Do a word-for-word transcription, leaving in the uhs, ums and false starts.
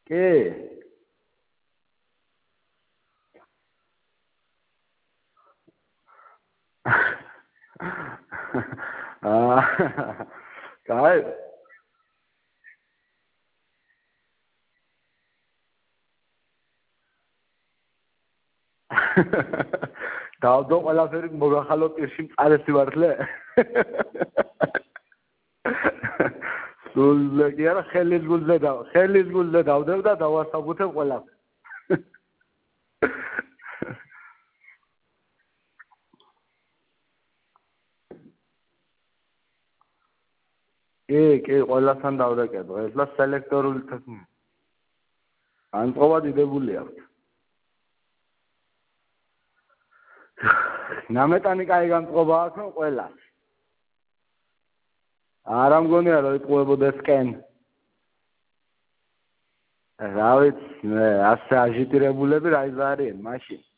კი აა კაი დავდო ყველაფერი მოგახალო პირში მწარესი ვარდლე სულზე კი არა ხელის გულზე და ხელის გულზე დავდებ და დავასაბუთებ ყველაფერს კი კი ყველასთან დავდაკეტო ეს და სელექტორული თქმა განწყობა დიდებული აქვს ნამეტანი კაი განწყობა აქვს რომ ყველას არა მგონია რომ იტყუებოდეს კენ რა ვიცი მე ასე აჟიტირებულები რა ის არიან მაშინ